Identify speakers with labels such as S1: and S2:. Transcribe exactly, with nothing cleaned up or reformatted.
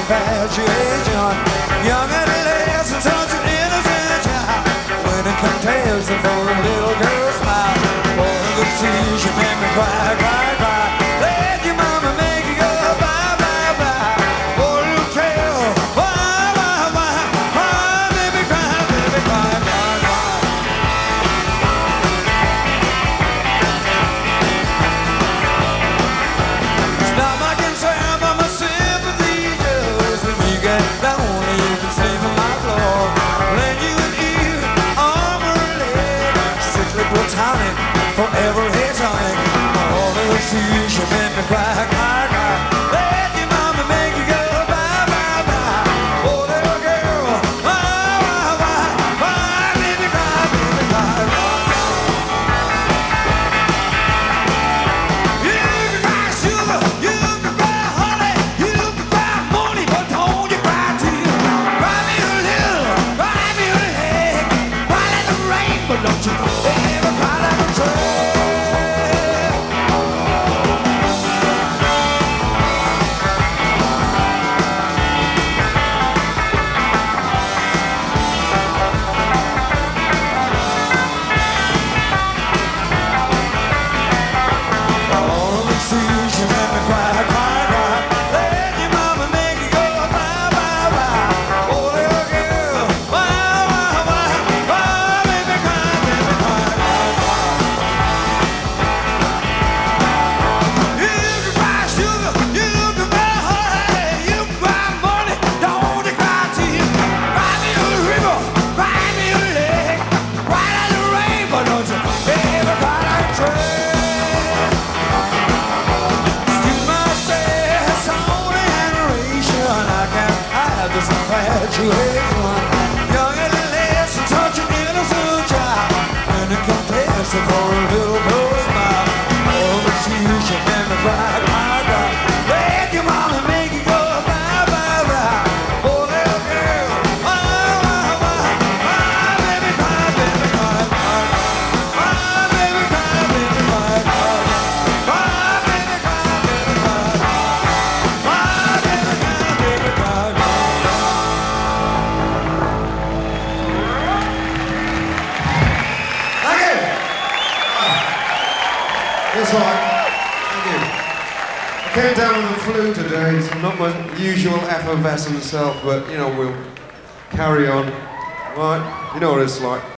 S1: infatuation. Young adolescent, such an innocent child. When it compares to for a little girl's smile. Boy, the tears you make me cry, cry, cry. Let your mama make you go bye, bye, bye. Boy, you tell why, why, why, why, baby cry, baby cry, cry, cry. It's not my concern, but my sympathy just when you get lonely, you can sleep on my floor. Lend you an ear, arm or a leg, strictly platonic, forever platonic. All of the tears you make me cry, cry, cry. Let your mama make you go bye, bye, bye. Oh, little girl, why, why, why, why, baby cry, baby cry, cry. You can cry sugar, you can cry honey, you can cry money, but don't you cry tears. Cry me a little, cry me a heck, cry like the rain, but don't you ever cry like a train. All the tears you make me cry, cry, cry. Let your mama make you go bye, bye, bye. Oh, little girl, why, why, why, why, baby cry, baby cry, cry, cry. You can cry sugar, you can cry honey, you can cry money, don't you cry tears. Cry me a river, cry me a lake, cry like the rain, but don't you ever cry like a train. Excuse my sass, only adoration. I can't hide this infatuation. Young adolescent, such an innocent child. And it compares to for a little girl's smile. All the tears you make me cry, cry, cry. Let your mama make you go bye, bye, bye. Oh, little girl, why, why, why, why, baby cry, baby cry, cry, cry. Why, baby cry, baby cry, cry, cry. Why, baby cry, baby cry, cry. Why, baby cry, baby cry, cry, cry.
S2: Thank you. It's all right. Thank you. I came down with the flu today, so not my usual effervescent self, but you know, we'll carry on. Right? You know what it's like.